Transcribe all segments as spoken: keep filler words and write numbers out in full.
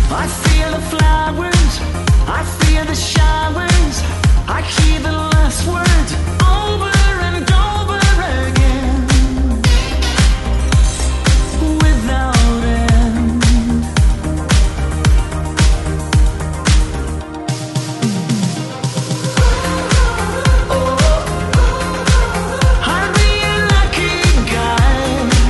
I feel the flowers, I feel the showers, I hear the last words over and over again, without end. I'd be a lucky guy.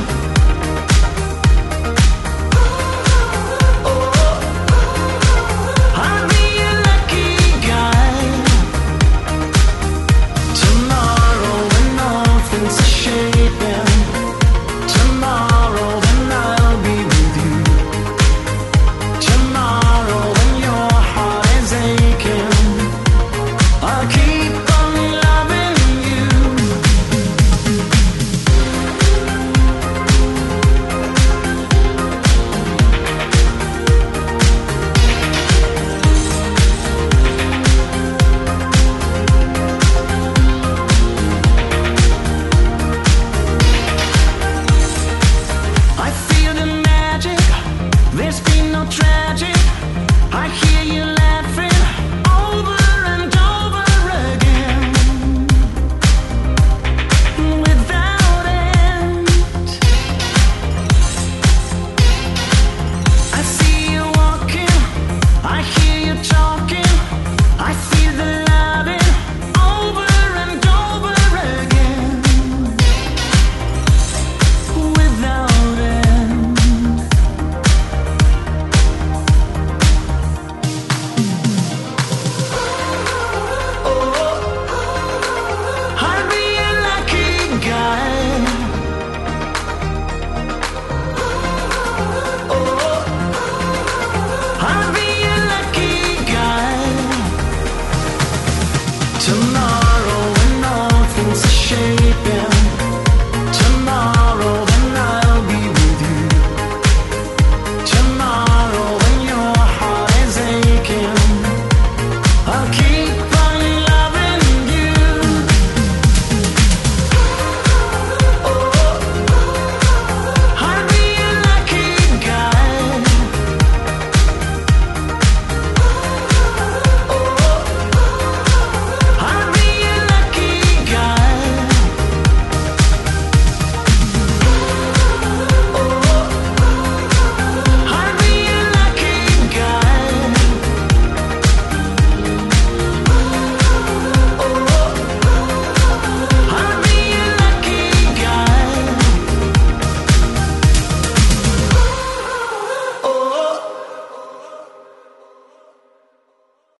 I'd be a lucky guy. Tomorrow when nothing's shaping, tomorrow when I'll be with you, tomorrow when your heart is aching, I'll keep on loving you. I feel the magic, there's been no tragic, I hear you laugh.